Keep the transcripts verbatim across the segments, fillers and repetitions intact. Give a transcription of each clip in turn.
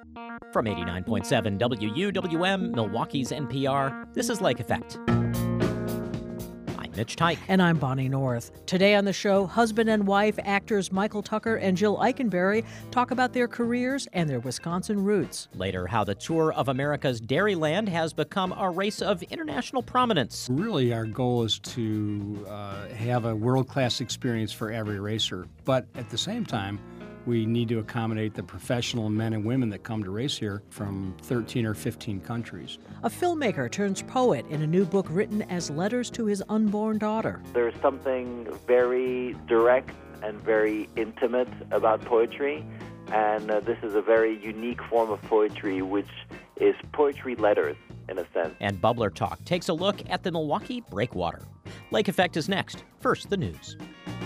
From eighty-nine point seven W U W M, Milwaukee's N P R, this is Lake Effect. I'm Mitch Teich. And I'm Bonnie North. Today on the show, husband and wife actors Michael Tucker and Jill Eikenberry talk about their careers and their Wisconsin roots. Later, how the tour of America's Dairyland has become a race of international prominence. Really, our goal is to uh, have a world-class experience for every racer, but at the same time, we need to accommodate the professional men and women that come to race here from thirteen or fifteen countries. A filmmaker turns poet in a new book written as letters to his unborn daughter. There's something very direct and very intimate about poetry, and uh, this is a very unique form of poetry, which is poetry letters, in a sense. And Bubbler Talk takes a look at the Milwaukee Breakwater. Lake Effect is next. First, the news.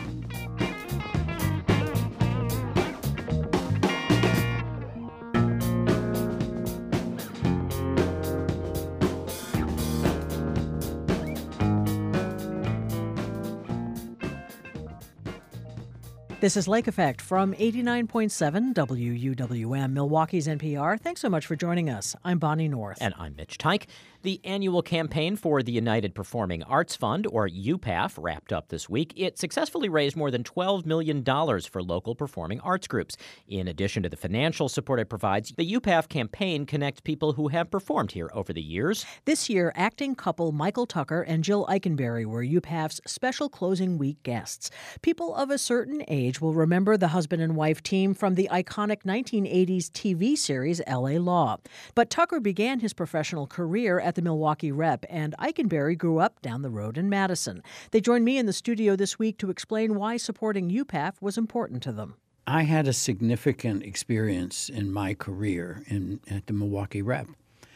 This is Lake Effect from eighty-nine point seven W U W M, Milwaukee's N P R. Thanks so much for joining us. I'm Bonnie North. And I'm Mitch Teich. The annual campaign for the United Performing Arts Fund, or U P A F, wrapped up this week. It successfully raised more than twelve million dollars for local performing arts groups. In addition to the financial support it provides, the U P A F campaign connects people who have performed here over the years. This year, acting couple Michael Tucker and Jill Eikenberry were U P A F's special closing week guests. People of a certain age will remember the husband and wife team from the iconic nineteen eighties T V series L A Law. But Tucker began his professional career at the Milwaukee Rep, and Eikenberry grew up down the road in Madison. They joined me in the studio this week to explain why supporting U P A F was important to them. I had a significant experience in my career in, at the Milwaukee Rep.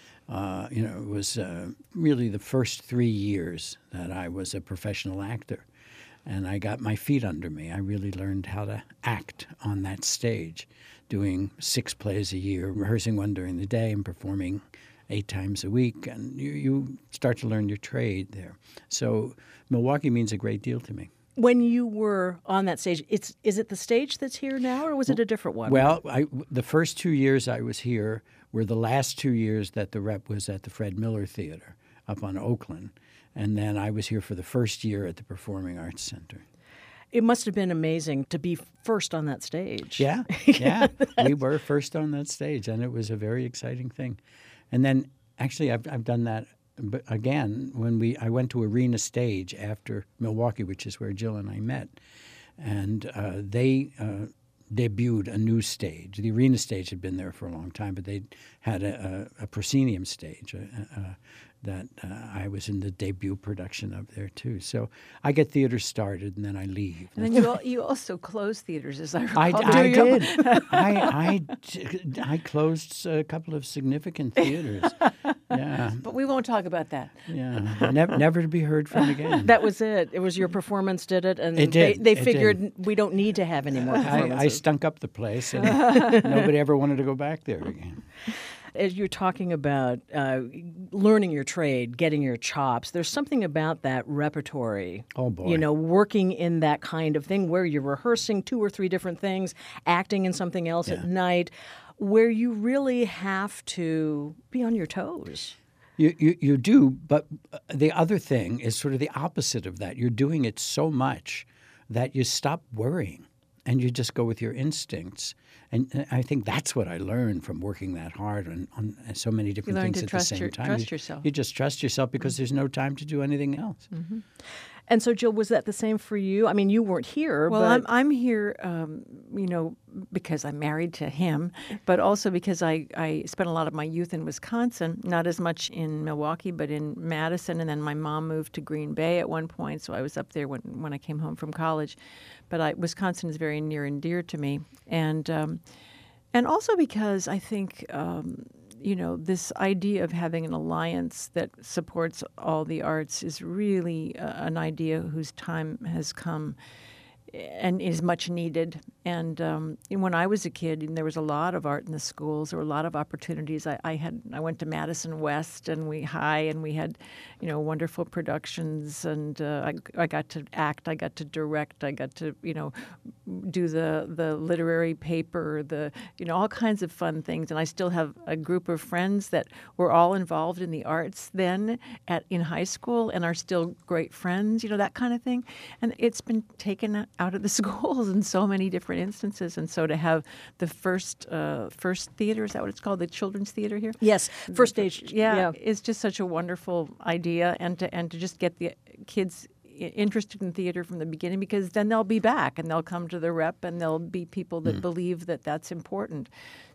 Uh, you know, it was uh, really the first three years that I was a professional actor. And I got my feet under me. I really learned how to act on that stage, doing six plays a year, rehearsing one during the day and performing eight times a week. And you, you start to learn your trade there. So Milwaukee means a great deal to me. When you were on that stage, it's is it the stage that's here now, or was it a different one? Well, I, the first two years I was here were the last two years that the Rep was at the Fred Miller Theater up on Oakland. And then I was here for the first year at the Performing Arts Center. It must have been amazing to be first on that stage. Yeah, yeah. We were first on that stage, and it was a very exciting thing. And then, actually, I've I've done that again when we I went to Arena Stage after Milwaukee, which is where Jill and I met, and uh, they uh, debuted a new stage. The Arena Stage had been there for a long time, but they had a, a, a proscenium stage. A, a, that uh, I was in the debut production of there, too. So I get theater started, and then I leave. And then you, al- you also close theaters, as I recall. I, I did. I, I, I closed a couple of significant theaters. Yeah. But we won't talk about that. Yeah. Never, never to be heard from again. That was it. It was your performance did it, and it did. they, they it figured did. we don't need to have any more performances. I, I stunk up the place, and nobody ever wanted to go back there again. As you're talking about uh, learning your trade, getting your chops, there's something about that repertory. Oh, boy. You know, working in that kind of thing where you're rehearsing two or three different things, acting in something else Yeah. at night, where you really have to be on your toes. You, you you do, but the other thing is sort of the opposite of that. You're doing it so much that you stop worrying and you just go with your instincts. And I think that's what I learned from working that hard on, on so many different learn things to at trust the same your- time. trust you, yourself. You just trust yourself because there's no time to do anything else. Mm-hmm. And so, Jill, was that the same for you? I mean, you weren't here, Well, but I'm, I'm here, um, you know, because I'm married to him, but also because I, I spent a lot of my youth in Wisconsin, not as much in Milwaukee, but in Madison. And then my mom moved to Green Bay at one point, so I was up there when, when I came home from college. But I, Wisconsin is very near and dear to me. And, um, and also because I think... Um, you know, this idea of having an alliance that supports all the arts is really uh, an idea whose time has come. and is much needed. And um, when I was a kid, and there was a lot of art in the schools. There were a lot of opportunities. I, I had I went to Madison West and we High, and we had, you know, wonderful productions. And uh, I I got to act. I got to direct. I got to you know do the the literary paper. The you know all kinds of fun things. And I still have a group of friends that were all involved in the arts then at in high school and are still great friends. You know that kind of thing. And it's been taken out of the schools in so many different instances, and so to have the first uh, first theater, is that what it's called, the children's theater here? Yes, first stage. Yeah, yeah, it's just such a wonderful idea, and to and to just get the kids interested in theater from the beginning, because then they'll be back and they'll come to the rep and there'll be people that mm. believe that that's important.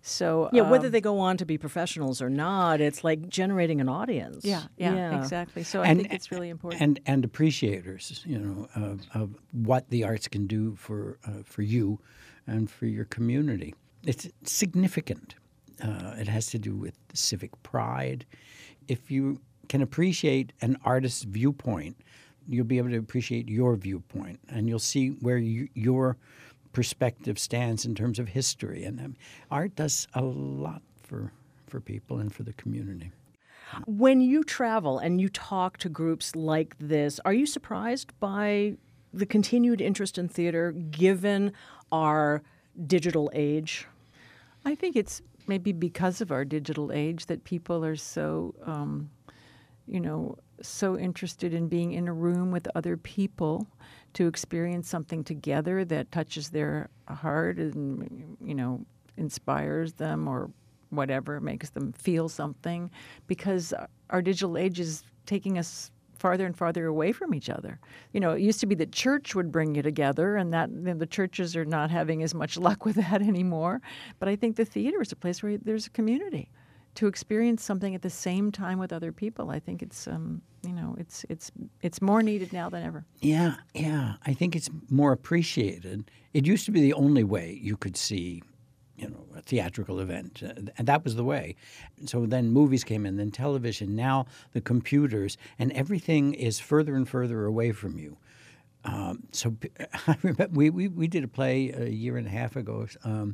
So yeah, um, whether they go on to be professionals or not, it's like generating an audience. Yeah, yeah, yeah. exactly. So I and, think it's really important. And and appreciators, you know, of, of what the arts can do for uh, for you and for your community. It's significant. Uh, it has to do with civic pride. If you can appreciate an artist's viewpoint, you'll be able to appreciate your viewpoint, and you'll see where you, your perspective stands in terms of history. And um, art does a lot for for people and for the community. When you travel and you talk to groups like this, are you surprised by the continued interest in theater given our digital age? I think it's maybe because of our digital age that people are so, um, you know, so interested in being in a room with other people to experience something together that touches their heart and, you know, inspires them or whatever, makes them feel something, because our digital age is taking us farther and farther away from each other. You know, it used to be that church would bring you together, and that you know, the churches are not having as much luck with that anymore. But I think the theater is a place where there's a community to experience something at the same time with other people. I think it's, um, you know, it's it's it's more needed now than ever. Yeah, yeah. I think it's more appreciated. It used to be the only way you could see, you know, a theatrical event, uh, and that was the way. So then movies came in, then television, now the computers, and everything is further and further away from you. Um, so I remember we, we, we did a play a year and a half ago, um,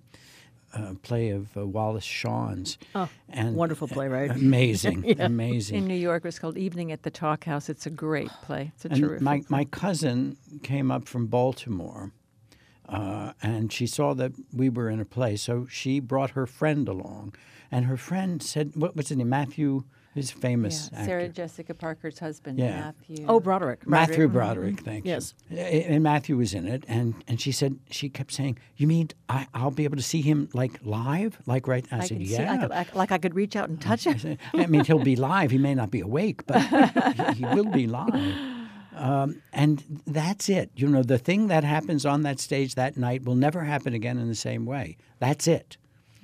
a play of uh, Wallace Shawn's. Oh, and wonderful play, right? Amazing, yeah. amazing. In New York, it was called Evening at the Talk House. It's a great play. It's a and terrific my, play. my cousin came up from Baltimore, uh, and she saw that we were in a play, so she brought her friend along. And her friend said, what was his name, Matthew? His famous yeah, actor. Sarah Jessica Parker's husband, Yeah. Matthew. Oh, Broderick. Matthew Broderick, thank Yes. you. Yes. And Matthew was in it, and, and she said, she kept saying, you mean I, I'll be able to see him, like, live? Like, right? I, I said, can yeah. see, I could, I, like I could reach out and touch I, him. said, I mean, he'll be live. He may not be awake, but he, he will be live. Um, and that's it. You know, the thing that happens on that stage that night will never happen again in the same way. That's it.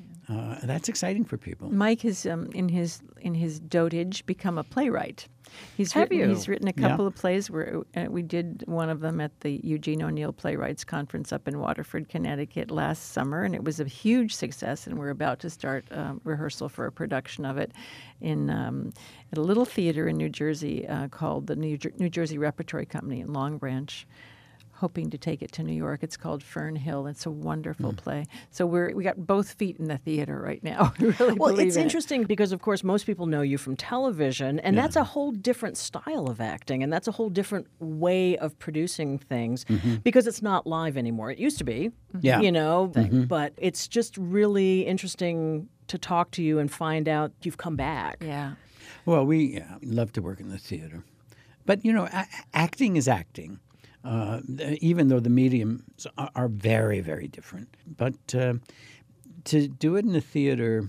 Uh, that's exciting for people. Mike has, um, in his in his dotage, become a playwright. He's Have written, you? He's written a couple Yeah. of plays. Where uh, we did one of them at the Eugene O'Neill Playwrights Conference up in Waterford, Connecticut last summer, and it was a huge success. And we're about to start um, rehearsal for a production of it in um, at a little theater in New Jersey uh, called the New, Jer- New Jersey Repertory Company in Long Branch. Hoping to take it to New York. It's called Fern Hill. It's a wonderful mm. play. So we're we got both feet in the theater right now. We really well, believe it's in interesting it. because, of course, most people know you from television, and Yeah. that's a whole different style of acting, and that's a whole different way of producing things Mm-hmm. because it's not live anymore. It used to be, Yeah. you know, Mm-hmm. but it's just really interesting to talk to you and find out you've come back. Yeah. Well, we yeah, love to work in the theater. But, you know, a- acting is acting. Uh, even though the mediums are, are very, very different. But uh, to do it in the theater,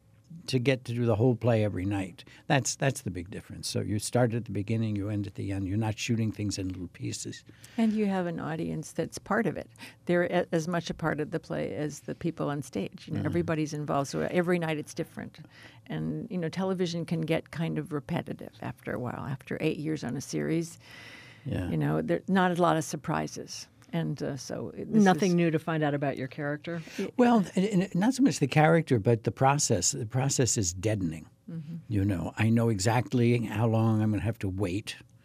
to get to do the whole play every night, that's that's the big difference. So you start at the beginning, you end at the end. You're not shooting things in little pieces. And you have an audience that's part of it. They're a- as much a part of the play as the people on stage. You know, Mm. everybody's involved, so every night it's different. And, you know, television can get kind of repetitive after a while. After eight years on a series, Yeah. you know, there's not a lot of surprises. And uh, so it- this Nothing is, new to find out about your character. Well, and- and not so much the character, but the process. The process is deadening. Mm-hmm. You know, I know exactly how long I'm going to have to wait.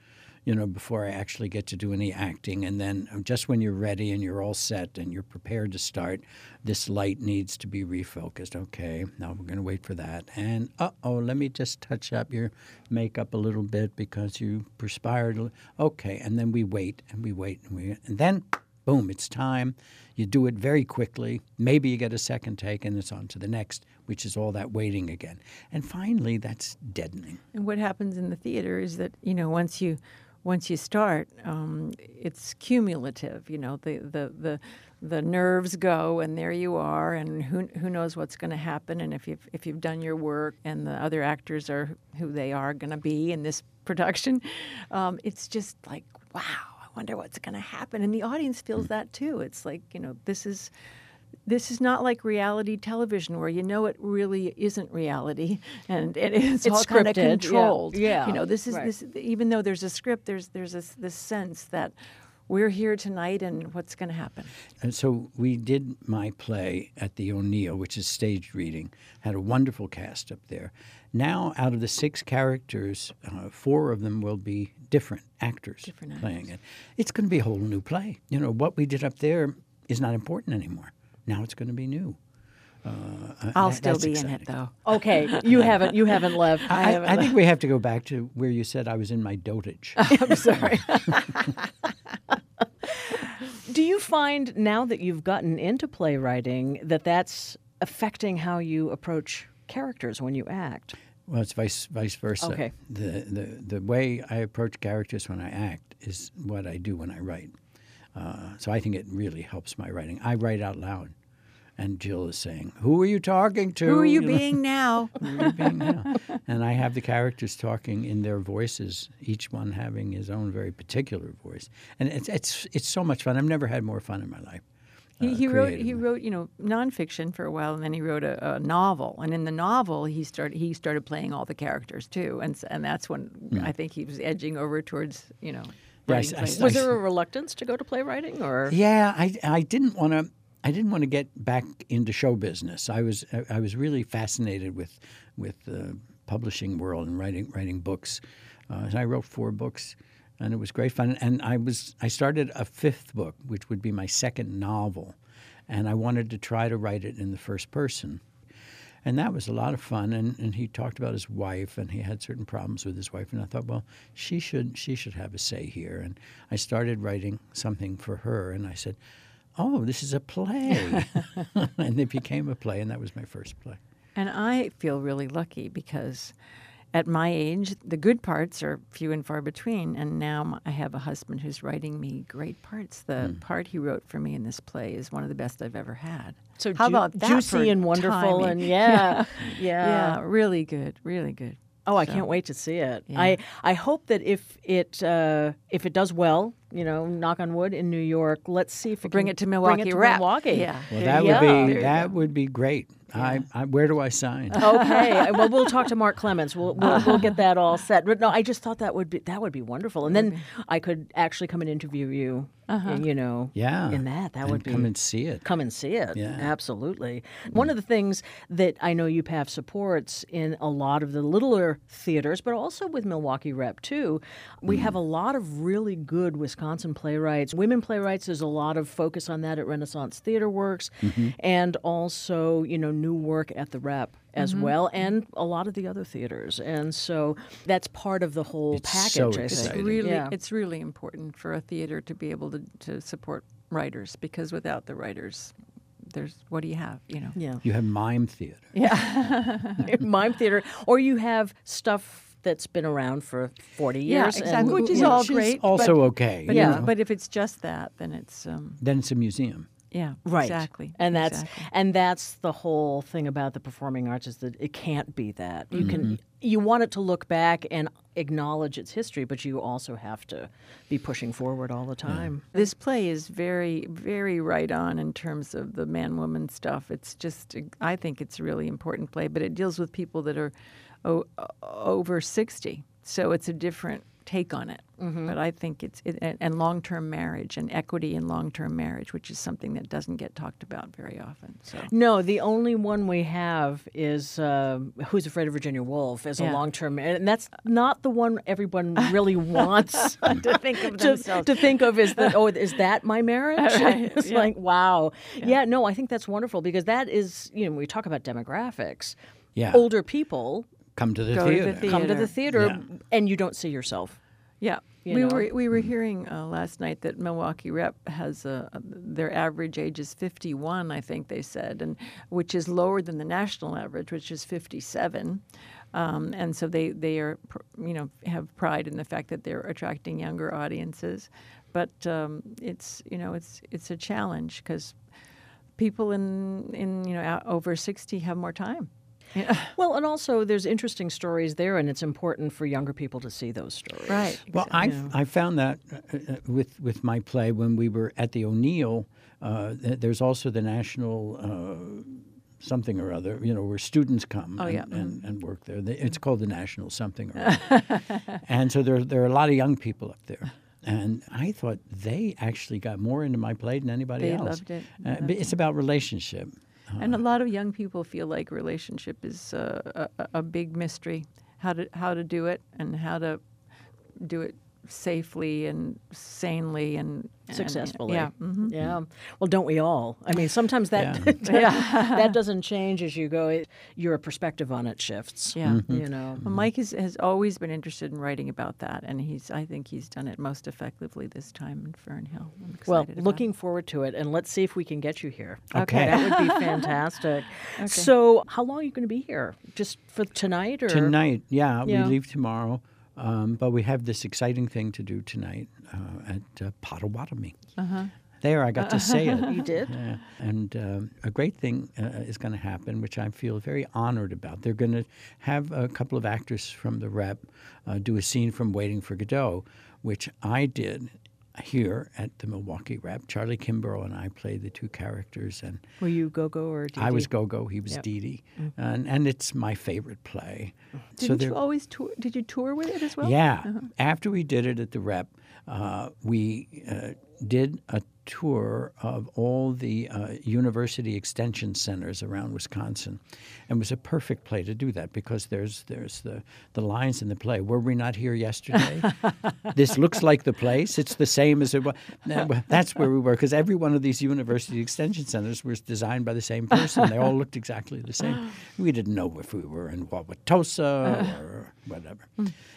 you know, before I actually get to do any acting. And then just when you're ready and you're all set and you're prepared to start, this light needs to be refocused. Okay, now we're going to wait for that. And, uh-oh, let me just touch up your makeup a little bit because you perspired. a li- Okay, and then we wait and we wait and we and then, boom, it's time. You do it very quickly. Maybe you get a second take and it's on to the next, which is all that waiting again. And finally, that's deadening. And what happens in the theater is that, you know, once you once you start, um, it's cumulative. You know, the, the, the, the nerves go and there you are, and who who knows what's going to happen. And if you've, if you've done your work and the other actors are who they are going to be in this production, um, it's just like, wow. Wonder what's going to happen, and the audience feels that too. It's like, you know, this is this is not like reality television where you know it really isn't reality, and, and it's, It's all kind of scripted, yeah. controlled. Yeah, you know, this is right. this. Even though there's a script, there's there's this, this sense that we're here tonight, and what's going to happen. And so we did my play at the O'Neill, which is staged reading, had a wonderful cast up there. Now, out of the six characters, uh, four of them will be different actors Different playing it. It's going to be a whole new play. You know, what we did up there is not important anymore. Now it's going to be new. Uh, I'll that- still that's be in exciting. it, though. Okay, you haven't you haven't left. I, I think we have to go back to where you said I was in my dotage. I'm sorry. Do you find now that you've gotten into playwriting that that's affecting how you approach characters when you act? Well, it's vice vice versa. Okay. The, the the way I approach characters when I act is what I do when I write. Uh, so I think it really helps my writing. I write out loud, and Jill is saying, "Who are you talking to? Who are you know? being now? Who are you being now?" And I have the characters talking in their voices, each one having his own very particular voice, and it's it's it's so much fun. I've never had more fun in my life. He, uh, he wrote he creatively. wrote you know nonfiction for a while, and then he wrote a, a novel. And in the novel, he started he started playing all the characters too, and s- and that's when I think he was edging over towards you know. Yeah, I writing s- I plays. s- Was there a reluctance to go to playwriting, or Yeah, I, I didn't want to. I didn't want to get back into show business. I was I, I was really fascinated with with the publishing world and writing writing books. Uh, and I wrote four books, and it was great fun. And I was I started a fifth book, which would be my second novel, and I wanted to try to write it in the first person. And that was a lot of fun. And, and he talked about his wife, and he had certain problems with his wife. And I thought, well, she should she should have a say here. And I started writing something for her, and I said, oh, this is a play. And it became a play, and that was my first play. And I feel really lucky because at my age, the good parts are few and far between. And now m- I have a husband who's writing me great parts. The Hmm. part he wrote for me in this play is one of the best I've ever had. so How ju- about that juicy for and wonderful timing? and yeah, yeah. Yeah, really good, really good. Oh, I So- can't wait to see it. Yeah. I, I hope that if it uh, if it does well, you know, knock on wood in New York, let's see if we Bring can it to bring Milwaukee it to Rep. Milwaukee. Yeah. Well, There that you would go. be There you that go. would be great. I, I, where do I sign? Okay. Well, we'll talk to Mark Clements. We'll, we'll we'll get that all set. But no, I just thought that would be that would be wonderful, and then I could actually come and interview you. and, you know, Yeah. in that that and would be come and see it. come and see it. Yeah. Absolutely. One of the things that I know U P A F supports in a lot of the littler theaters, but also with Milwaukee Rep too, we have a lot of really good Wisconsin playwrights. Women playwrights, there's a lot of focus on that at Renaissance Theater Works, and also, you know, new work at the Rep as well, and a lot of the other theaters. And so that's part of the whole It's package, so I think. It's exciting. really, Yeah. it's really important for a theater to be able to, to support writers, because without the writers, there's what do you have? You know. Yeah. You have mime theater. Mime theater, or you have stuff that's been around for forty Yeah, years. exactly, and, which is you know, all Which is great, also but- okay. But, you Yeah. if, know. but if it's just that, then it's um, Then it's a museum. yeah, Right. exactly, And that's exactly. and that's the whole thing about the performing arts, is that it can't be that. You can you want it to look back and acknowledge its history, but you also have to be pushing forward all the time. This play is very, very right on in terms of the man-woman stuff. It's just, I think it's a really important play, but it deals with people that are o- over sixty. So it's a different take on it. Mm-hmm. But I think it's it, and long-term marriage and equity in long-term marriage, which is something that doesn't get talked about very often. So no, the only one we have is uh, Who's Afraid of Virginia Woolf as Yeah. a long-term, and that's not the one everyone really wants to think of to, themselves. to think of is that oh, is that my marriage? Right, It's yeah. like wow, yeah. yeah. No, I think that's wonderful because that is you know when we talk about demographics, Yeah. older people Come to the Go to the theater. theater. come to the theater Yeah. and you don't see yourself. Yeah, You we know? were we were hearing uh, last night that Milwaukee Rep has a, a their average age is fifty-one, I think they said, and which is lower than the national average, which is fifty-seven. Um, and so they they are pr- you know have pride in the fact that they're attracting younger audiences, but um, it's you know it's it's a challenge because people in in you know out over sixty have more time. Yeah. Well, and also there's interesting stories there, and it's important for younger people to see those stories. Right. Well, I I found that uh, uh, with with my play when we were at the O'Neill. Uh, th- there's also the national uh, something or other, you know, where students come Oh, and, yeah. and, and work there. They, it's called the national something or other. And so there there are a lot of young people up there. And I thought they actually got more into my play than anybody They else. loved it. They Uh, loved but it's about relationship. And a lot of young people feel like relationship is uh, a, a big mystery. How to how to do it and how to do it safely and sanely and, and Successfully. yeah. Mhm. Yeah. Well, don't we all? I mean, sometimes that Yeah. that doesn't change as you go. It, your perspective on it shifts. Yeah. You know. Well, Mike has, has always been interested in writing about that, and he's I think he's done it most effectively this time in Fernhill. I'm excited Well, about looking forward to it, and let's see if we can get you here. Okay. That would be fantastic. So, how long are you going to be here? Just for tonight, or Tonight, yeah, Yeah. we leave tomorrow. Um, but we have this exciting thing to do tonight uh, at uh, Potawatomi. Uh-huh. There, I got to say it. You did? Yeah. And um, a great thing uh, is going to happen, which I feel very honored about. They're going to have a couple of actors from the Rep uh, do a scene from Waiting for Godot, which I did here at the Milwaukee Rep. Charlie Kimbrough and I played the two characters, and were you Go-Go or Dee I was Dee? Go-Go, he was Yep. Dee Dee. And, and it's my favorite play. Didn't there- you always tour? Did you tour with it as well? yeah. After we did it at the Rep, uh, we uh, did a tour of all the uh, university extension centers around Wisconsin. And it was a perfect play to do that because there's there's the, the lines in the play. Were we not here yesterday? This looks like the place. It's the same as it was. That's where we were because every one of these university extension centers was designed by the same person. They all looked exactly the same. We didn't know if we were in Wauwatosa or whatever.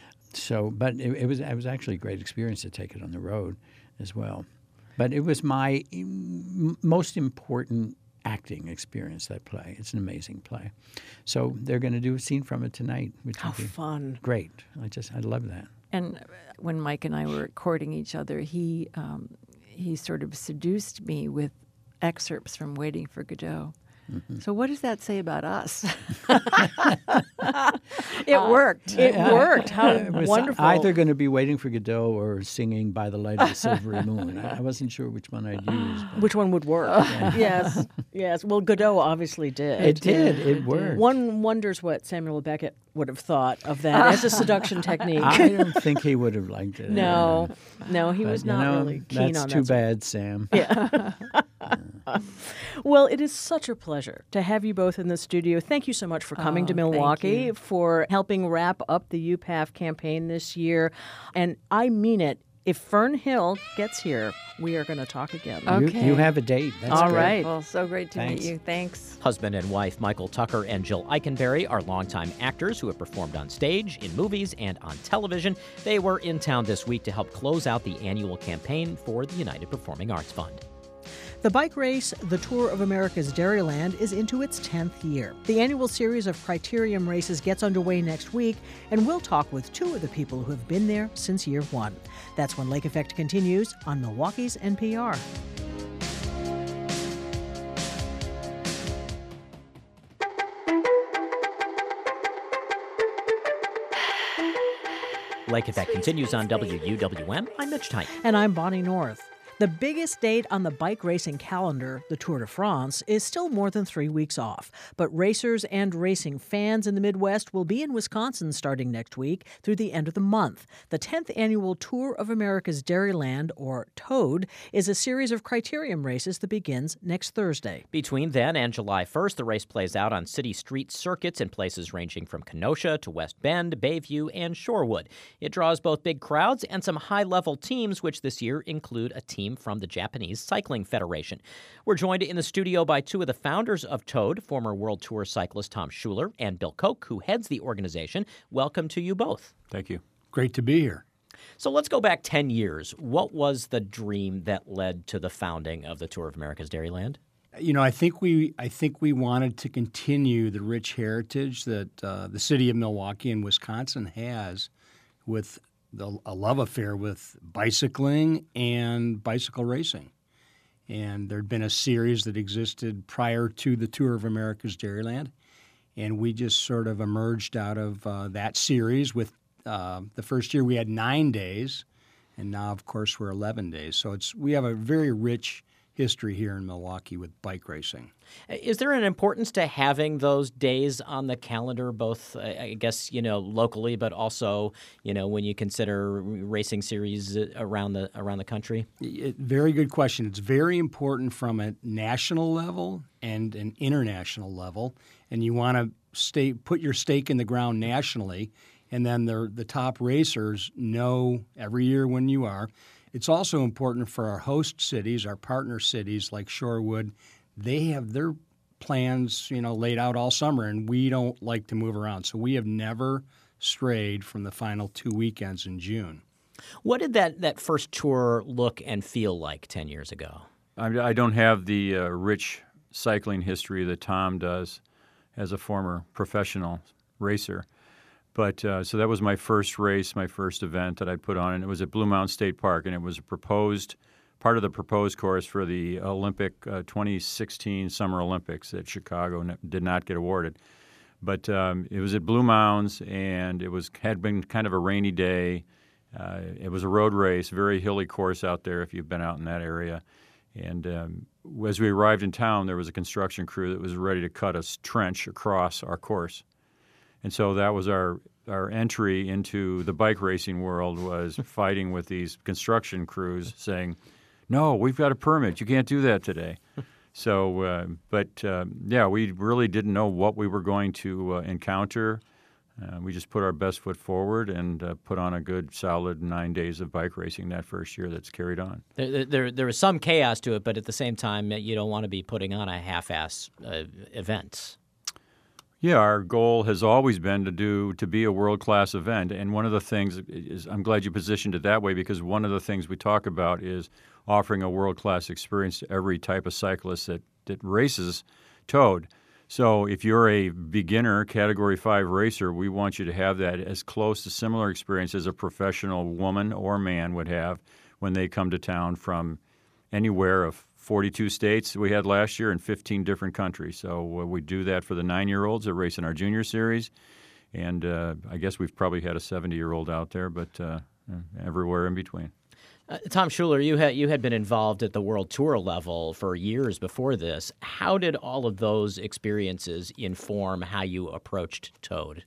So, but it, it was it was actually a great experience to take it on the road as well. But it was my m- most important acting experience, that play. It's an amazing play. So they're going to do a scene from it tonight, which How will be fun. great. I just I love that. And when Mike and I were courting each other, he um, he sort of seduced me with excerpts from Waiting for Godot. Mm-hmm. So what does that say about us? It worked. It worked. How It was wonderful. either going to be Waiting for Godot or singing By the Light of the Silvery Moon. I, I wasn't sure which one I'd use. but Which one would work? Yes, yes. Well, Godot obviously did. It did. It worked. One wonders what Samuel Beckett would have thought of that as a seduction technique. I don't think he would have liked it. no, no, he But, was you not know, really keen that's on too that. bad, Sam. Well, it is such a pleasure to have you both in the studio. Thank you so much for coming to Oh, thank Milwaukee, you. for helping wrap up the U P A F campaign this year. And I mean it. If Fern Hill gets here, we are going to talk again. You, Okay. you have a date. That's All great. right. Well, so great to Thanks. meet you. Thanks. Husband and wife Michael Tucker and Jill Eikenberry are longtime actors who have performed on stage, in movies, and on television. They were in town this week to help close out the annual campaign for the United Performing Arts Fund. The bike race, the Tour of America's Dairyland, is into its tenth year. The annual series of Criterium races gets underway next week, and we'll talk with two of the people who have been there since year one. That's when Lake Effect continues on Milwaukee's N P R. Lake Effect continues on W U W M. I'm Mitch Titan. And I'm Bonnie North. The biggest date on the bike racing calendar, the Tour de France, is still more than three weeks off. But racers and racing fans in the Midwest will be in Wisconsin starting next week through the end of the month. The tenth annual Tour of America's Dairyland, or TOAD, is a series of criterium races that begins next Thursday. Between then and July first, the race plays out on city street circuits in places ranging from Kenosha to West Bend, Bayview, and Shorewood. It draws both big crowds and some high-level teams, which this year include a team from the Japanese Cycling Federation. We're joined in the studio by two of the founders of TOAD, former World Tour cyclist Tom Schuler and Bill Koch, who heads the organization. Welcome to you both. Thank you. Great to be here. So let's go back ten years. What was the dream that led to the founding of the Tour of America's Dairyland? You know, I think we I think we wanted to continue the rich heritage that uh, the city of Milwaukee and Wisconsin has with the, a love affair with bicycling and bicycle racing. And there'd been a series that existed prior to the Tour of America's Dairyland, and we just sort of emerged out of uh, that series with uh, the first year we had nine days, and now, of course, we're eleven days. So it's we have a very rich history here in Milwaukee with bike racing. Is there an importance to having those days on the calendar, both, I guess, you know, locally, but also, you know, when you consider racing series around the around the country? It, very good question. It's very important from a national level and an international level, and you want to stay put your stake in the ground nationally, and then the the top racers know every year when you are. It's also important for our host cities, our partner cities like Shorewood. They have their plans, you know, laid out all summer, and we don't like to move around. So we have never strayed from the final two weekends in June. What did that, that first tour look and feel like ten years ago? I, I don't have the uh, rich cycling history that Tom does as a former professional racer. But uh, so that was my first race, my first event that I put on, and it was at Blue Mountain State Park, and it was a proposed part of the proposed course for the Olympic uh, twenty sixteen Summer Olympics that Chicago ne- did not get awarded. But um, it was at Blue Mounds, and it was had been kind of a rainy day. Uh, it was a road race, very hilly course out there if you've been out in that area. And um, as we arrived in town, there was a construction crew that was ready to cut a trench across our course. And so that was our, our entry into the bike racing world, was fighting with these construction crews saying, no, we've got a permit. You can't do that today. So, uh, but, uh, yeah, we really didn't know what we were going to uh, encounter. Uh, we just put our best foot forward and uh, put on a good, solid nine days of bike racing that first year that's carried on. There, there, there was some chaos to it, but at the same time, you don't want to be putting on a half-ass uh, event. Yeah, our goal has always been to do to be a world-class event, and one of the things is I'm glad you positioned it that way, because one of the things we talk about is offering a world-class experience to every type of cyclist that, that races TOAD. So if you're a beginner Category five racer, we want you to have that as close to similar experience as a professional woman or man would have when they come to town from anywhere of forty-two states we had last year in fifteen different countries. So uh, we do that for the nine-year-olds that race in our junior series. And uh, I guess we've probably had a seventy-year-old out there, but uh, everywhere in between. Uh, Tom Schuler, you had, you had been involved at the World Tour level for years before this. How did all of those experiences inform how you approached TOAD?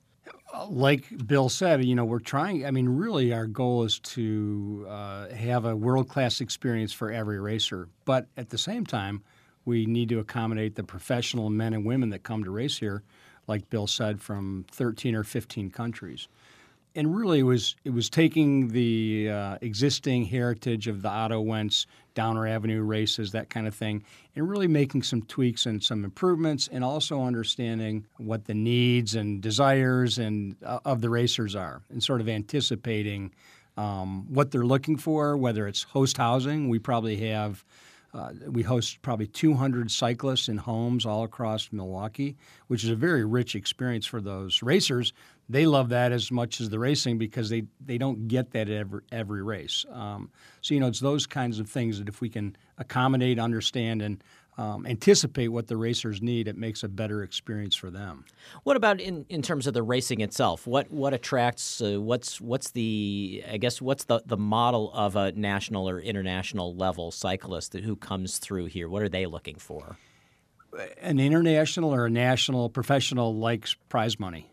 Like Bill said, you know, we're trying, I mean, really our goal is to uh, have a world-class experience for every racer. But at the same time, we need to accommodate the professional men and women that come to race here, like Bill said, from thirteen or fifteen countries. And really it was, it was taking the uh, existing heritage of the Otto Wentz Downer Avenue races, that kind of thing, and really making some tweaks and some improvements, and also understanding what the needs and desires and uh, of the racers are, and sort of anticipating um, what they're looking for, whether it's host housing. We probably have Uh, we host probably two hundred cyclists in homes all across Milwaukee, which is a very rich experience for those racers. They love that as much as the racing because they, they don't get that at every, every race. Um, so, you know, it's those kinds of things that if we can accommodate, understand, and um, anticipate what the racers need, it makes a better experience for them. What about in, in terms of the racing itself? What what attracts? Uh, what's what's the I guess what's the, the model of a national or international level cyclist that, who comes through here? What are they looking for? An international or a national professional likes prize money.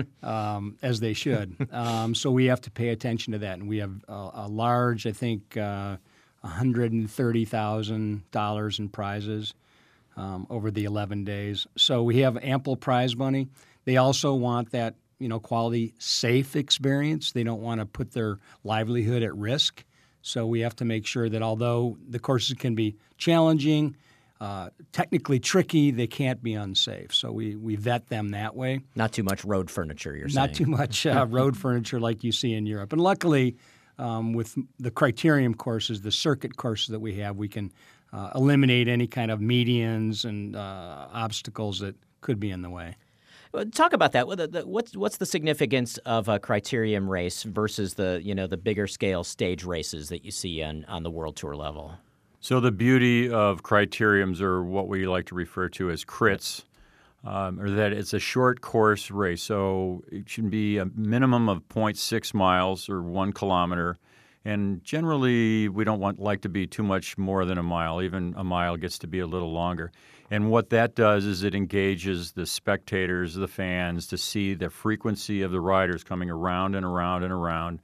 um, as they should. Um, so we have to pay attention to that. And we have a, a large, I think, uh, one hundred thirty thousand dollars in prizes um, over the eleven days. So we have ample prize money. They also want that, you know, quality, safe experience. They don't want to put their livelihood at risk. So we have to make sure that although the courses can be challenging, Uh, technically tricky, they can't be unsafe. So we, we vet them that way. Not too much road furniture, you're Not saying. too much uh, road furniture like you see in Europe. And luckily, um, with the criterium courses, the circuit courses that we have, we can uh, eliminate any kind of medians and uh, obstacles that could be in the way. Well, talk about that. What the- What's what's the significance of a criterium race versus the you know the bigger scale stage races that you see on, on the World Tour level? So the beauty of criteriums, or what we like to refer to as crits, um, or that it's a short course race. So it should be a minimum of zero point six miles or one kilometer. And generally, we don't want like to be too much more than a mile. Even a mile gets to be a little longer. And what that does is it engages the spectators, the fans, to see the frequency of the riders coming around and around and around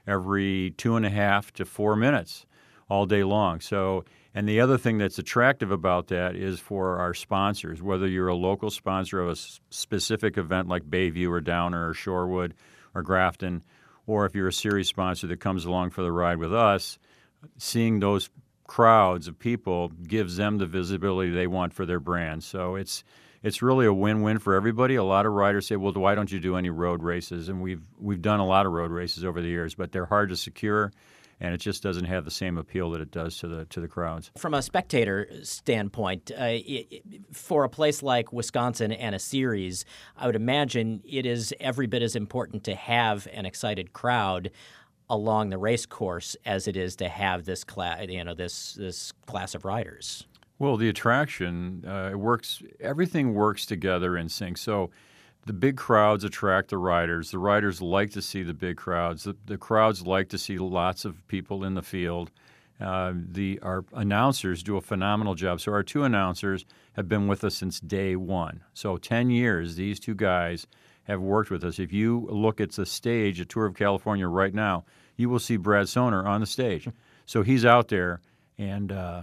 every two and a half to four minutes. All day long. So, and the other thing that's attractive about that is for our sponsors, whether you're a local sponsor of a s- specific event like Bayview or Downer or Shorewood or Grafton, or if you're a series sponsor that comes along for the ride with us, seeing those crowds of people gives them the visibility they want for their brand. So it's it's really a win-win for everybody. A lot of riders say, well, why don't you do any road races? And we've we've done a lot of road races over the years, but they're hard to secure. And it just doesn't have the same appeal that it does to the to the crowds. From a spectator standpoint, uh, it, it, for a place like Wisconsin and a series, I would imagine it is every bit as important to have an excited crowd along the race course as it is to have this class, you know, this this class of riders. Well, the attraction uh, it works. Everything works together in sync. So. The big crowds attract the riders. The riders like to see the big crowds. The, the crowds like to see lots of people in the field. Uh, the our announcers do a phenomenal job. So our two announcers have been with us since day one. So ten years, these two guys have worked with us. If you look at the stage at Tour of California right now, you will see Brad Sohner on the stage. So he's out there, and uh,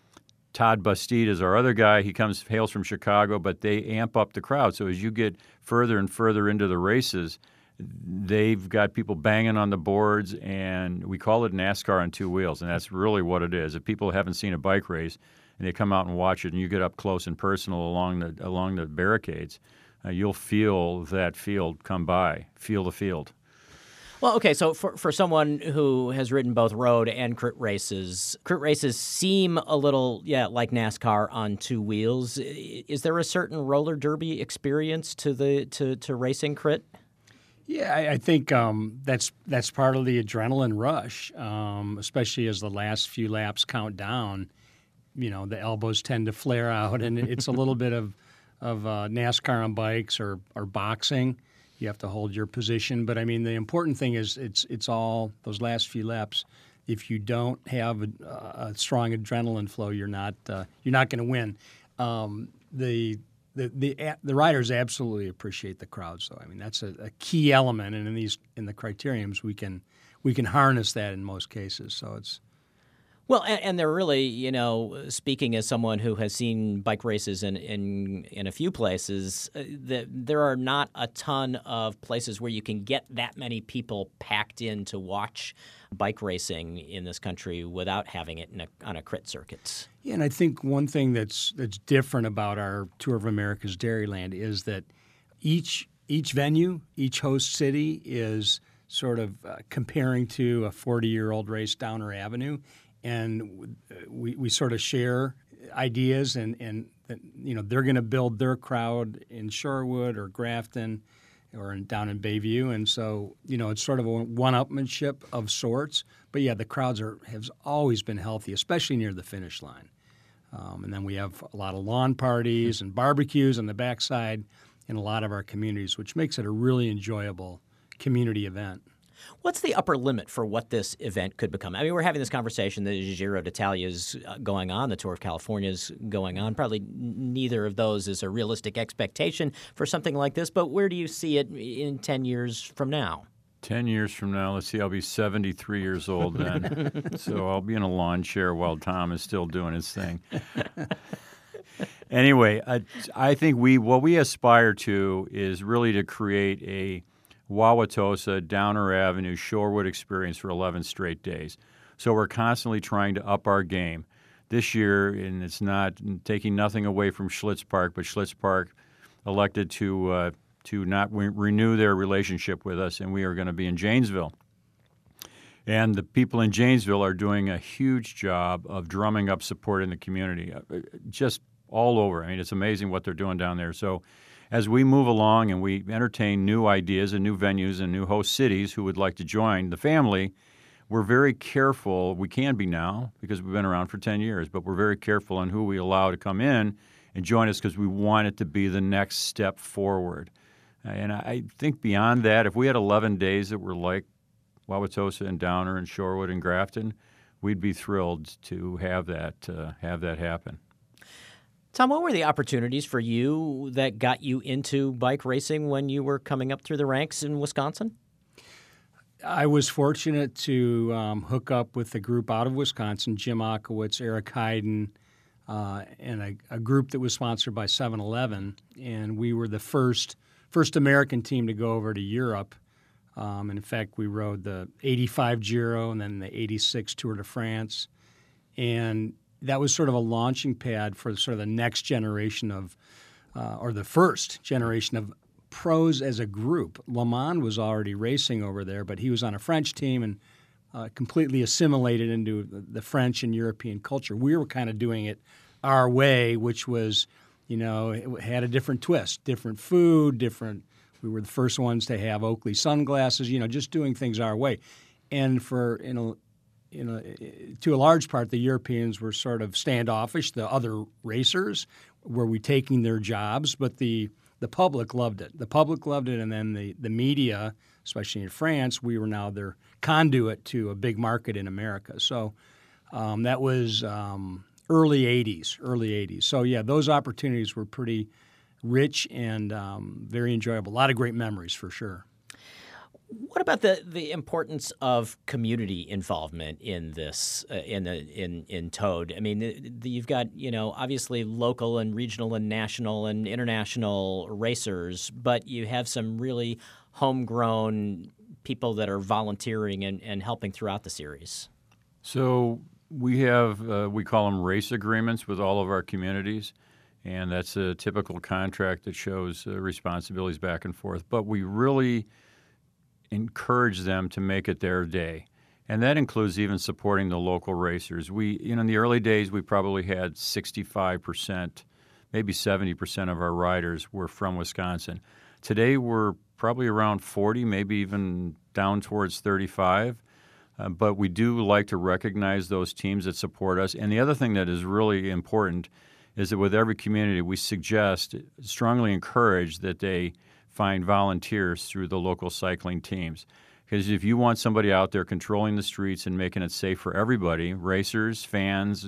Todd Bastide is our other guy. He comes hails from Chicago, but they amp up the crowd. So as you get further and further into the races, they've got people banging on the boards, and we call it NASCAR on two wheels, and that's really what it is. If people haven't seen a bike race and they come out and watch it, and you get up close and personal along the along the barricades, uh, you'll feel that field come by, feel the field. Well, okay, so for, for someone who has ridden both road and crit races, crit races seem a little, yeah, like NASCAR on two wheels. Is there a certain roller derby experience to the to, to racing crit? Yeah, I, I think um, that's that's part of the adrenaline rush, um, especially as the last few laps count down. You know, the elbows tend to flare out, and it's a little bit of of uh, NASCAR on bikes or or boxing. You have to hold your position, but I mean the important thing is it's it's all those last few laps. If you don't have a, a strong adrenaline flow, you're not uh, you're not going to win. Um, the the the the riders absolutely appreciate the crowds, though. I mean that's a, a key element, and in these in the criteriums we can we can harness that in most cases. So it's. Well, and, and they're really, you know, speaking as someone who has seen bike races in in, in a few places, uh, the, there are not a ton of places where you can get that many people packed in to watch bike racing in this country without having it in a, on a crit circuit. Yeah, and I think one thing that's that's different about our Tour of America's Dairyland is that each each venue, each host city is sort of uh, comparing to a forty-year-old race Downer Avenue. And we, we sort of share ideas, and, and you know they're going to build their crowd in Shorewood or Grafton or in, down in Bayview, and so you know it's sort of a one-upmanship of sorts. But yeah, the crowds are have always been healthy, especially near the finish line. Um, and then we have a lot of lawn parties and barbecues on the backside in a lot of our communities, which makes it a really enjoyable community event. What's the upper limit for what this event could become? I mean, we're having this conversation. The Giro d'Italia is going on. The Tour of California is going on. Probably neither of those is a realistic expectation for something like this. But where do you see it in ten years from now? ten years from now, let's see, I'll be seventy-three years old then. So I'll be in a lawn chair while Tom is still doing his thing. Anyway, I, I think we what we aspire to is really to create a Wauwatosa, Downer Avenue, Shorewood experience for eleven straight days. So we're constantly trying to up our game. This year, and it's not taking nothing away from Schlitz Park, but Schlitz Park elected to uh, to not re- renew their relationship with us, and we are going to be in Janesville. And the people in Janesville are doing a huge job of drumming up support in the community, uh, just all over. I mean, it's amazing what they're doing down there. So as we move along and we entertain new ideas and new venues and new host cities who would like to join the family, we're very careful. We can be now because we've been around for ten years, but we're very careful on who we allow to come in and join us because we want it to be the next step forward. And I think beyond that, if we had eleven days that were like Wauwatosa and Downer and Shorewood and Grafton, we'd be thrilled to have that uh, have that happen. Tom, what were the opportunities for you that got you into bike racing when you were coming up through the ranks in Wisconsin? I was fortunate to um, hook up with a group out of Wisconsin, Jim Akowitz, Eric Heiden, uh, and a, a group that was sponsored by seven eleven. And we were the first first American team to go over to Europe. Um, and in fact, we rode the eighty-five Giro and then the eighty-six Tour de France. And that was sort of a launching pad for sort of the next generation of, uh, or the first generation of pros as a group. Le Mans was already racing over there, but he was on a French team and uh, completely assimilated into the French and European culture. We were kind of doing it our way, which was, you know, it had a different twist, different food, different. We were the first ones to have Oakley sunglasses, you know, just doing things our way. And for, you know, You know, to a large part, the Europeans were sort of standoffish. The other racers were we taking their jobs, but the the public loved it. The public loved it, and then the, the media, especially in France, we were now their conduit to a big market in America. So um, that was um, early eighties, early eighties. So, yeah, those opportunities were pretty rich and um, very enjoyable. A lot of great memories for sure. What about the, the importance of community involvement in this uh, in the in in Toad? I mean, the, the, you've got, you know, obviously local and regional and national and international racers, but you have some really homegrown people that are volunteering and, and helping throughout the series. So we have uh, we call them race agreements with all of our communities, and that's a typical contract that shows uh, responsibilities back and forth. But we really encourage them to make it their day. And that includes even supporting the local racers. We, you know, in the early days, we probably had sixty-five percent, maybe seventy percent of our riders were from Wisconsin. Today, we're probably around forty, maybe even down towards thirty-five. Uh, but we do like to recognize those teams that support us. And the other thing that is really important is that with every community, we suggest, strongly encourage that they find volunteers through the local cycling teams. Because if you want somebody out there controlling the streets and making it safe for everybody, racers, fans,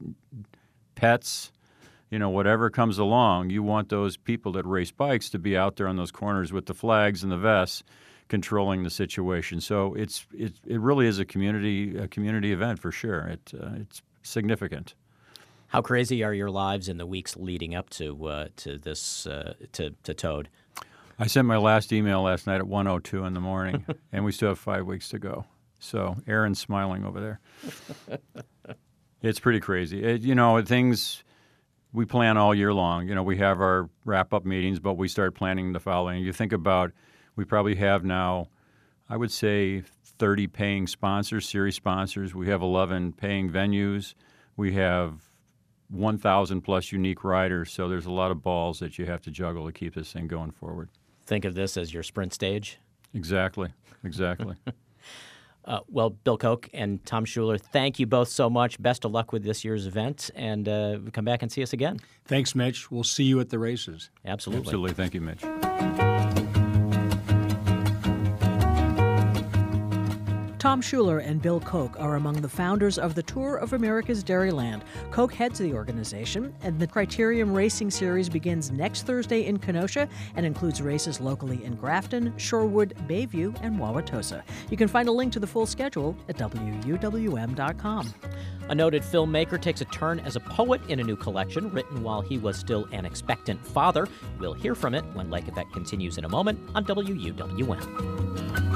pets, you know, whatever comes along, you want those people that race bikes to be out there on those corners with the flags and the vests controlling the situation. So it's it, it really is a community a community event for sure. It uh, it's significant. How crazy are your lives in the weeks leading up to uh, to this uh, to to Toad? I sent my last email last night at one oh two in the morning, and we still have five weeks to go. So Aaron's smiling over there. It's pretty crazy. It, you know, things we plan all year long. You know, we have our wrap-up meetings, but we start planning the following. You think about, we probably have now, I would say, thirty paying sponsors, series sponsors. We have eleven paying venues. We have one thousand plus unique riders. So there's a lot of balls that you have to juggle to keep this thing going forward. Think of this as your sprint stage? Exactly, exactly. Uh, well, Bill Koch and Tom Schuler, thank you both so much. Best of luck with this year's event, and uh, come back and see us again. Thanks, Mitch. We'll see you at the races. Absolutely. Absolutely. Thank you, Mitch. Tom Schuler and Bill Koch are among the founders of the Tour of America's Dairyland. Koch heads the organization, and the Criterium Racing Series begins next Thursday in Kenosha and includes races locally in Grafton, Shorewood, Bayview, and Wauwatosa. You can find a link to the full schedule at W U W M dot com. A noted filmmaker takes a turn as a poet in a new collection written while he was still an expectant father. We'll hear from it when Lake Effect continues in a moment on W U W M.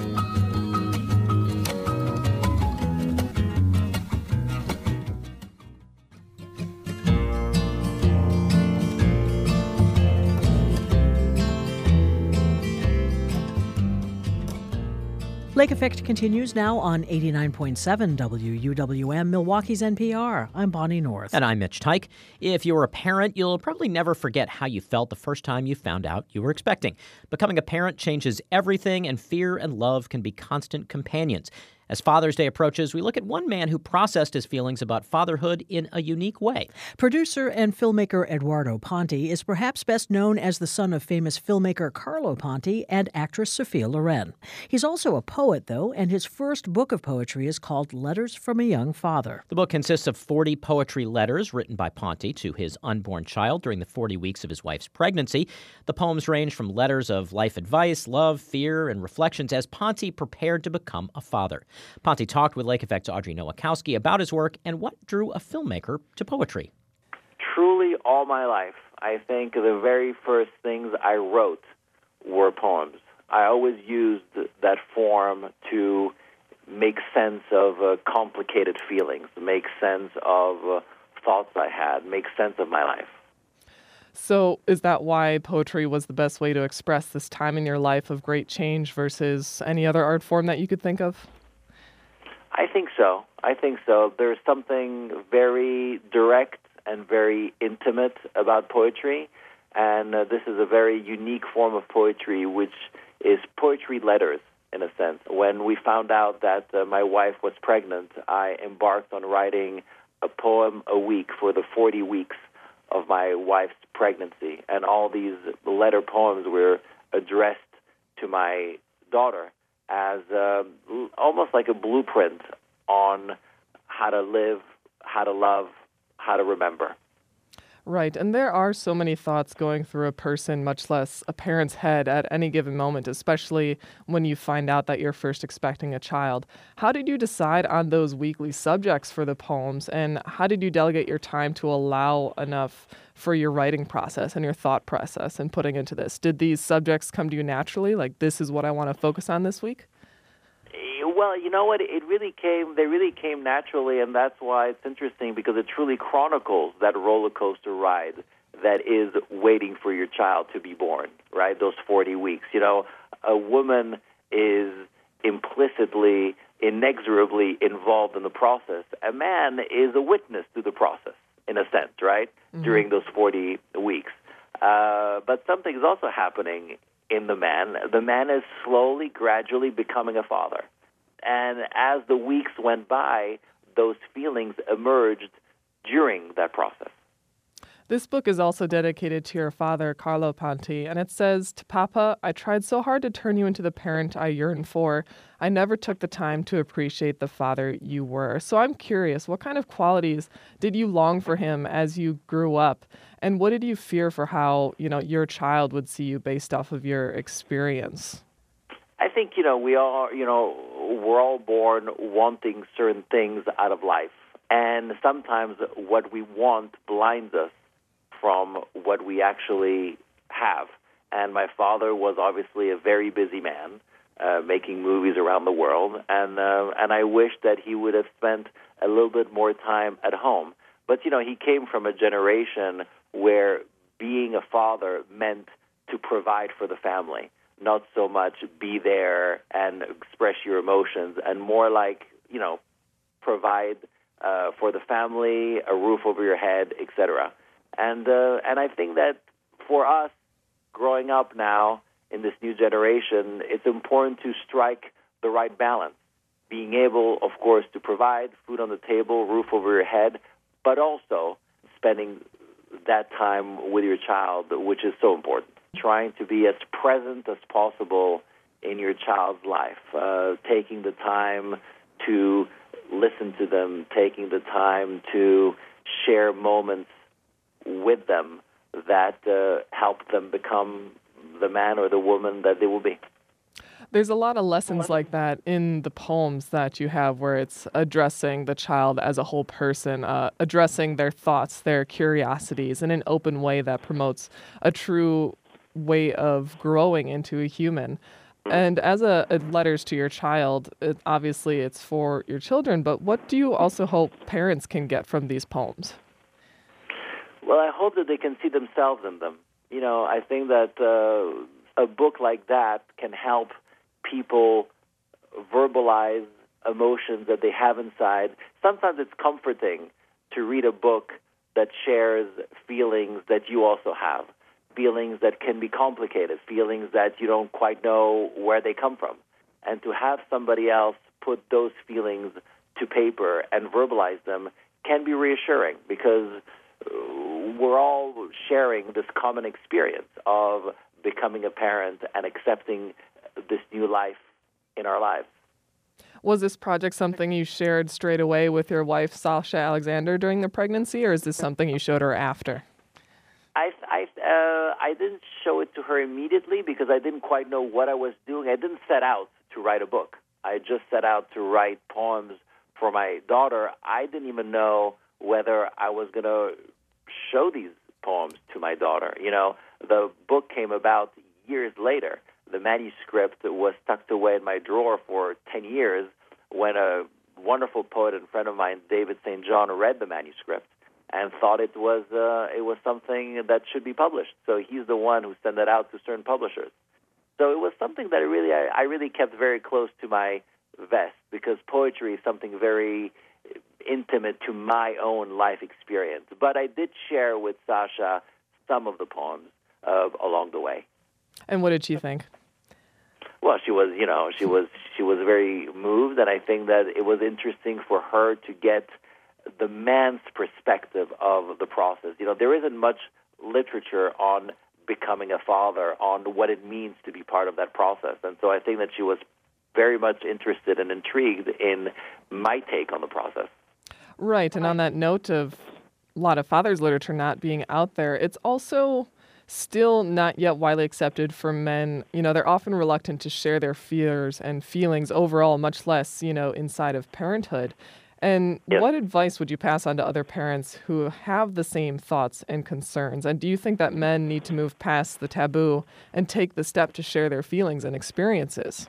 Lake Effect continues now on eighty-nine point seven W U W M, Milwaukee's N P R. I'm Bonnie North. And I'm Mitch Teich. If you're a parent, you'll probably never forget how you felt the first time you found out you were expecting. Becoming a parent changes everything, and fear and love can be constant companions. As Father's Day approaches, we look at one man who processed his feelings about fatherhood in a unique way. Producer and filmmaker Eduardo Ponti is perhaps best known as the son of famous filmmaker Carlo Ponti and actress Sophia Loren. He's also a poet, though, and his first book of poetry is called Letters from a Young Father. The book consists of forty poetry letters written by Ponti to his unborn child during the forty weeks of his wife's pregnancy. The poems range from letters of life advice, love, fear, and reflections as Ponti prepared to become a father. Ponti talked with Lake Effect's Audrey Nowakowski about his work and what drew a filmmaker to poetry. Truly, all my life, I think the very first things I wrote were poems. I always used that form to make sense of uh, complicated feelings, make sense of uh, thoughts I had, make sense of my life. So is that why poetry was the best way to express this time in your life of great change versus any other art form that you could think of? I think so. I think so. There's something very direct and very intimate about poetry, and uh, this is a very unique form of poetry, which is poetry letters, in a sense. When we found out that uh, my wife was pregnant, I embarked on writing a poem a week for the forty weeks of my wife's pregnancy, and all these letter poems were addressed to my daughter as uh, almost like a blueprint on how to live, how to love, how to remember. Right, and there are so many thoughts going through a person, much less a parent's head at any given moment, especially when you find out that you're first expecting a child. How did you decide on those weekly subjects for the poems, and how did you delegate your time to allow enough for your writing process and your thought process and putting into this? Did these subjects come to you naturally, like this is what I want to focus on this week? Well, you know what? It really came. They really came naturally, and that's why it's interesting, because it truly chronicles that roller coaster ride that is waiting for your child to be born. Right? Those forty weeks. You know, a woman is implicitly, inexorably involved in the process. A man is a witness to the process, in a sense. Right? Mm-hmm. During those forty weeks, uh, but something is also happening in the man. The man is slowly, gradually becoming a father. And as the weeks went by, those feelings emerged during that process. This book is also dedicated to your father, Carlo Ponti, and it says, "To Papa, I tried so hard to turn you into the parent I yearn for. I never took the time to appreciate the father you were." So I'm curious, what kind of qualities did you long for him as you grew up? And what did you fear for how, you know, your child would see you based off of your experience? I think, you know, we all, you know, we're all born wanting certain things out of life. And sometimes what we want blinds us from what we actually have. And my father was obviously a very busy man, uh, making movies around the world. And, uh, and I wish that he would have spent a little bit more time at home. But, you know, he came from a generation where being a father meant to provide for the family. Not so much be there and express your emotions, and more like, you know, provide uh, for the family, a roof over your head, et cetera. And uh, and I think that for us, growing up now in this new generation, it's important to strike the right balance being able, of course, to provide food on the table, roof over your head, but also spending that time with your child, which is so important. Trying to be as present as possible in your child's life, uh, taking the time to listen to them, taking the time to share moments with them that uh, help them become the man or the woman that they will be. There's a lot of lessons like that in the poems that you have where it's addressing the child as a whole person, uh, addressing their thoughts, their curiosities in an open way that promotes a true way of growing into a human. And as a, a letters to your child, it, obviously it's for your children, but what do you also hope parents can get from these poems? Well, I hope that they can see themselves in them. You know, I think that uh, a book like that can help people verbalize emotions that they have inside. Sometimes it's comforting to read a book that shares feelings that you also have, feelings that can be complicated, feelings that you don't quite know where they come from. And to have somebody else put those feelings to paper and verbalize them can be reassuring, because we're all sharing this common experience of becoming a parent and accepting this new life in our lives. Was this project something you shared straight away with your wife, Sasha Alexander, during the pregnancy, or is this something you showed her after? I I, uh, I didn't show it to her immediately because I didn't quite know what I was doing. I didn't set out to write a book. I just set out to write poems for my daughter. I didn't even know whether I was going to show these poems to my daughter. You know, the book came about years later. The manuscript was tucked away in my drawer for ten years when a wonderful poet and friend of mine, David Saint John, read the manuscript and thought it was uh, it was something that should be published. So he's the one who sent it out to certain publishers. So it was something that really I, I really kept very close to my vest, because poetry is something very intimate to my own life experience. But I did share with Sasha some of the poems uh, along the way. And what did she think? Well, she was, you know, she was she was very moved, and I think that it was interesting for her to get the man's perspective of the process. You know, there isn't much literature on becoming a father, on what it means to be part of that process. And so I think that she was very much interested and intrigued in my take on the process. Right, and on that note of a lot of father's literature not being out there, it's also still not yet widely accepted for men. You know, they're often reluctant to share their fears and feelings overall, much less, you know, inside of parenthood. And Yes. What advice would you pass on to other parents who have the same thoughts and concerns? And do you think that men need to move past the taboo and take the step to share their feelings and experiences?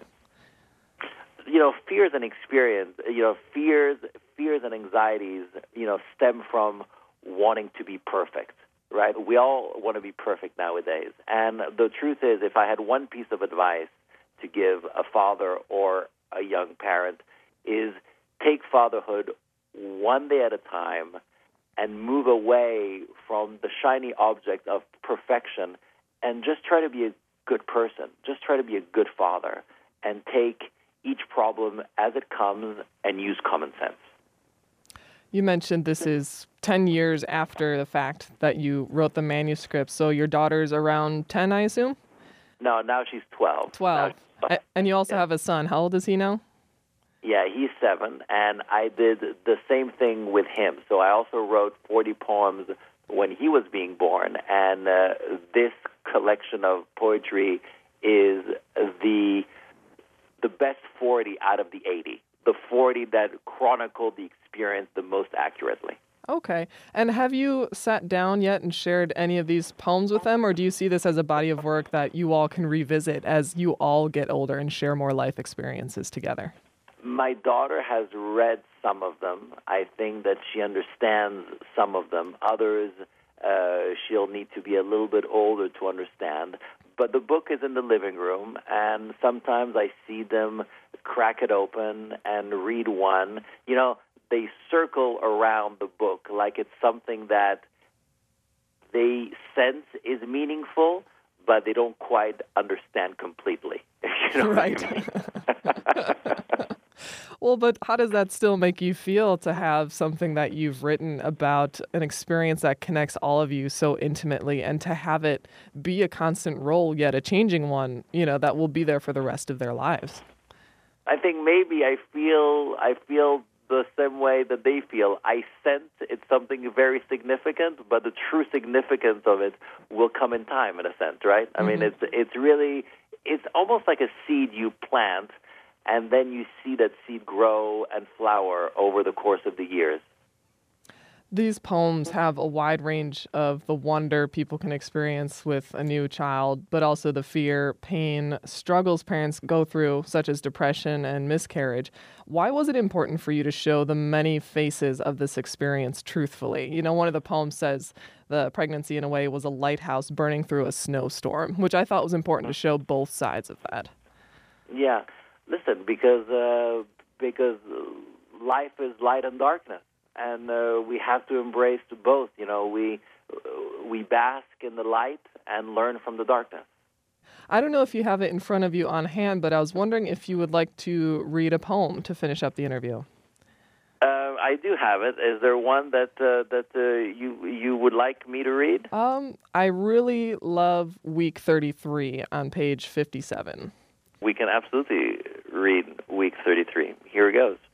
You know, fears and experience, you know, fears, fears and anxieties, you know, stem from wanting to be perfect, right? We all want to be perfect nowadays. And the truth is, if I had one piece of advice to give a father or a young parent, is take fatherhood one day at a time and move away from the shiny object of perfection and just try to be a good person. Just try to be a good father and take each problem as it comes and use common sense. You mentioned this is ten years after the fact that you wrote the manuscript, so your daughter's around ten, I assume? No, now she's twelve. twelve. Now she's twelve. And you also Yeah. have a son. How old is he now? Yeah, he's seven, and I did the same thing with him. So I also wrote forty poems when he was being born, and uh, this collection of poetry is the the best forty out of the eighty, the forty that chronicled the experience the most accurately. Okay. And have you sat down yet and shared any of these poems with them, or do you see this as a body of work that you all can revisit as you all get older and share more life experiences together? My daughter has read some of them. I think that she understands some of them. Others, uh, she'll need to be a little bit older to understand. But the book is in the living room, and sometimes I see them crack it open and read one. You know, they circle around the book like it's something that they sense is meaningful, but they don't quite understand completely. You know what I Right. mean? Well, but how does that still make you feel to have something that you've written about an experience that connects all of you so intimately, and to have it be a constant role, yet a changing one, you know, that will be there for the rest of their lives? I think maybe I feel I feel the same way that they feel. I sense it's something very significant, but the true significance of it will come in time, in a sense, right? I mm-hmm. mean, it's it's really, it's almost like a seed you plant, and then you see that seed grow and flower over the course of the years. These poems have a wide range of the wonder people can experience with a new child, but also the fear, pain, struggles parents go through, such as depression and miscarriage. Why was it important for you to show the many faces of this experience truthfully? You know, one of the poems says the pregnancy, in a way, was a lighthouse burning through a snowstorm, which I thought was important to show both sides of that. Yeah. Listen, because uh, because life is light and darkness. And uh, we have to embrace both. You know, we we bask in the light and learn from the darkness. I don't know if you have it in front of you on hand, but I was wondering if you would like to read a poem to finish up the interview. Uh, I do have it. Is there one that uh, that uh, you you would like me to read? Um, I really love week thirty-three on page fifty-seven. We can absolutely read week thirty-three. Here it goes.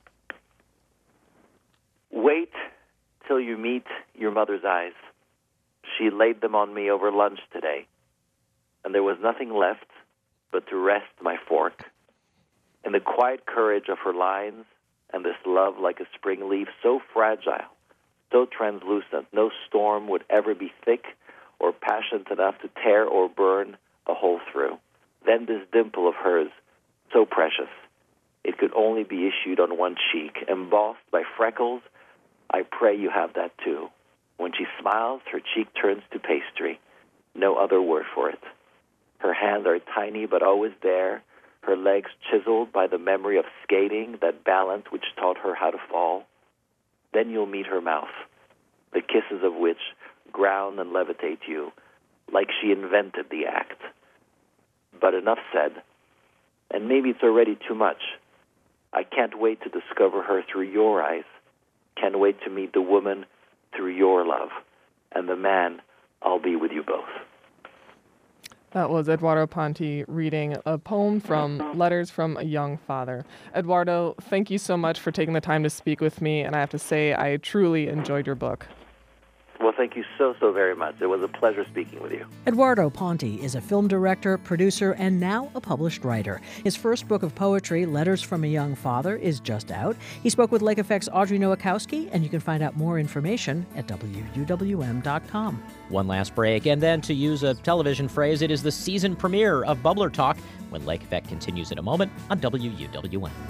Wait till you meet your mother's eyes. She laid them on me over lunch today, and there was nothing left but to rest my fork. In the quiet courage of her lines and this love like a spring leaf, so fragile, so translucent, no storm would ever be thick or passionate enough to tear or burn a hole through. Then this dimple of hers, so precious, it could only be issued on one cheek, embossed by freckles. I pray you have that too. When she smiles, her cheek turns to pastry. No other word for it. Her hands are tiny but always there, her legs chiseled by the memory of skating, that balance which taught her how to fall. Then you'll meet her mouth, the kisses of which ground and levitate you, like she invented the act. But enough said, and maybe it's already too much. I can't wait to discover her through your eyes. Can't wait to meet the woman through your love. And the man, I'll be with you both. That was Eduardo Ponti reading a poem from Letters from a Young Father. Eduardo, thank you so much for taking the time to speak with me, and I have to say I truly enjoyed your book. Well, thank you so, so very much. It was a pleasure speaking with you. Eduardo Ponti is a film director, producer, and now a published writer. His first book of poetry, Letters from a Young Father, is just out. He spoke with Lake Effect's Audrey Nowakowski, and you can find out more information at W U W M dot com. One last break, and then, to use a television phrase, it is the season premiere of Bubbler Talk, when Lake Effect continues in a moment on W U W M.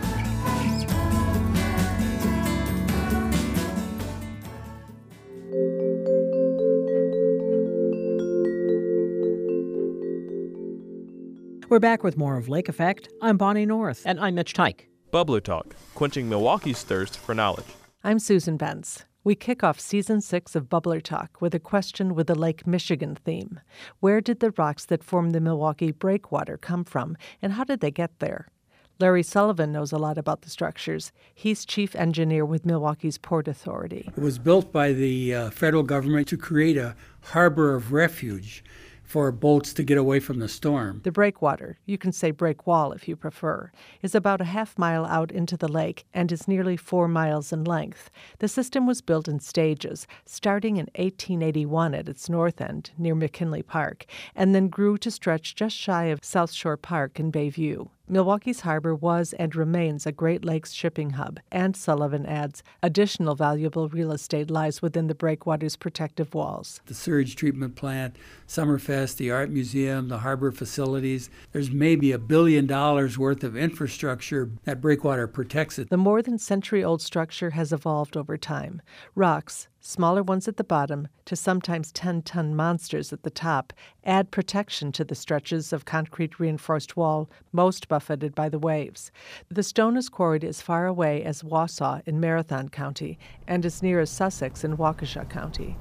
We're back with more of Lake Effect. I'm Bonnie North. And I'm Mitch Tyke. Bubbler Talk, quenching Milwaukee's thirst for knowledge. I'm Susan Benz. We kick off Season six of Bubbler Talk with a question with a Lake Michigan theme. Where did the rocks that form the Milwaukee breakwater come from, and how did they get there? Larry Sullivan knows a lot about the structures. He's chief engineer with Milwaukee's Port Authority. It was built by the uh, federal government to create a harbor of refuge for boats to get away from the storm. The breakwater, you can say breakwall if you prefer, is about a half mile out into the lake and is nearly four miles in length. The system was built in stages, starting in eighteen eighty-one at its north end near McKinley Park, and then grew to stretch just shy of South Shore Park in Bayview. Milwaukee's harbor was and remains a Great Lakes shipping hub, and Sullivan adds, additional valuable real estate lies within the breakwater's protective walls. The sewage treatment plant, Summerfest, the art museum, the harbor facilities. There's maybe a billion dollars worth of infrastructure that breakwater protects it. The more than century-old structure has evolved over time. Rocks, smaller ones at the bottom to sometimes ten-ton monsters at the top, add protection to the stretches of concrete-reinforced wall most buffeted by the waves. The stone is quarried as far away as Wausau in Marathon County and as near as Sussex in Waukesha County.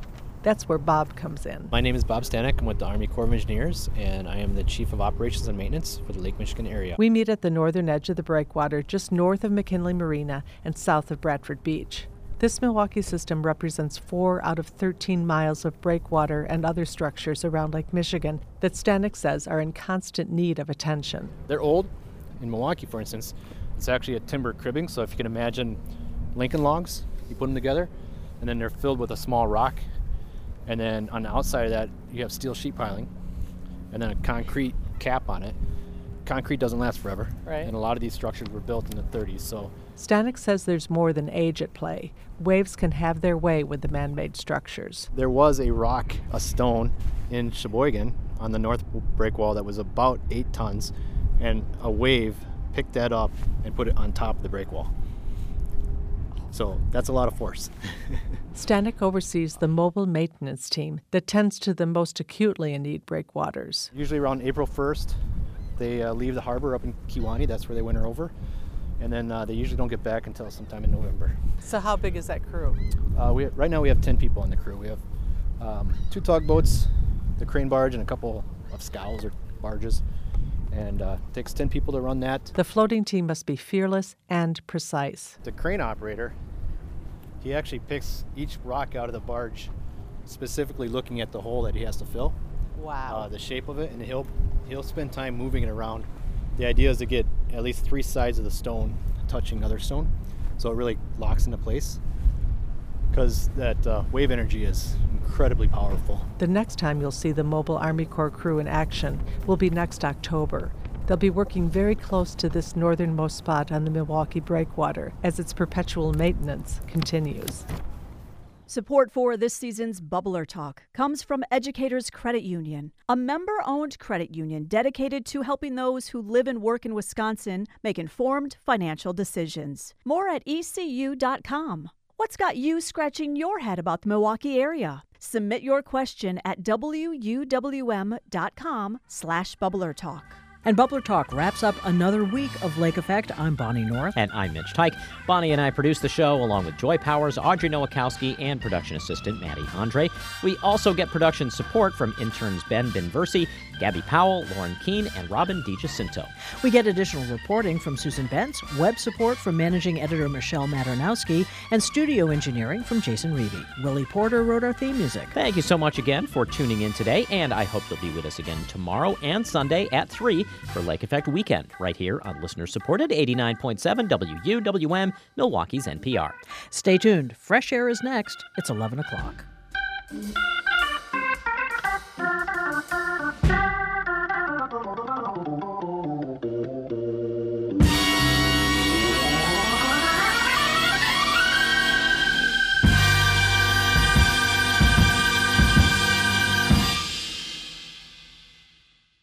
That's where Bob comes in. My name is Bob Stanek. I'm with the Army Corps of Engineers, and I am the Chief of Operations and Maintenance for the Lake Michigan area. We meet at the northern edge of the breakwater, just north of McKinley Marina and south of Bradford Beach. This Milwaukee system represents four out of thirteen miles of breakwater and other structures around Lake Michigan that Stanek says are in constant need of attention. They're old. In Milwaukee, for instance, it's actually a timber cribbing, so if you can imagine Lincoln logs, you put them together, and then they're filled with a small rock, and then on the outside of that, you have steel sheet piling, and then a concrete cap on it. Concrete doesn't last forever, right. And a lot of these structures were built in the thirties, so... Stanek says there's more than age at play. Waves can have their way with the man-made structures. There was a rock, a stone, in Sheboygan on the north breakwall that was about eight tons, and a wave picked that up and put it on top of the breakwall. So that's a lot of force. Stanek oversees the mobile maintenance team that tends to the most acutely in need breakwaters. Usually around April first, they uh, leave the harbor up in Kewaunee. That's where they winter over. And then uh, they usually don't get back until sometime in November. So how big is that crew? Uh, we Right now we have ten people on the crew. We have um, two tugboats, the crane barge, and a couple of scows or barges. And uh, it takes ten people to run that. The floating team must be fearless and precise. The crane operator, he actually picks each rock out of the barge, specifically looking at the hole that he has to fill. Wow. Uh, the shape of it, and he'll he'll spend time moving it around. The idea is to get at least three sides of the stone touching other stone, so it really locks into place, because that uh, wave energy is incredibly powerful. The next time you'll see the Mobile Army Corps crew in action will be next October. They'll be working very close to this northernmost spot on the Milwaukee breakwater as its perpetual maintenance continues. Support for this season's Bubbler Talk comes from Educators Credit Union, a member-owned credit union dedicated to helping those who live and work in Wisconsin make informed financial decisions. More at E C U dot com. What's got you scratching your head about the Milwaukee area? Submit your question at W U W M dot com slash Bubbler Talk. And Bubbler Talk wraps up another week of Lake Effect. I'm Bonnie North. And I'm Mitch Tyke. Bonnie and I produce the show along with Joy Powers, Audrey Nowakowski, and production assistant Maddie Andre. We also get production support from interns Ben Benversi, Gabby Powell, Lauren Keene, and Robin DiGiacinto. We get additional reporting from Susan Bentz, web support from managing editor Michelle Maternowski, and studio engineering from Jason Reevy. Willie Porter wrote our theme music. Thank you so much again for tuning in today, and I hope you'll be with us again tomorrow and Sunday at three for Lake Effect Weekend, right here on listener-supported eighty-nine point seven W U W M, Milwaukee's N P R. Stay tuned. Fresh Air is next. It's eleven o'clock.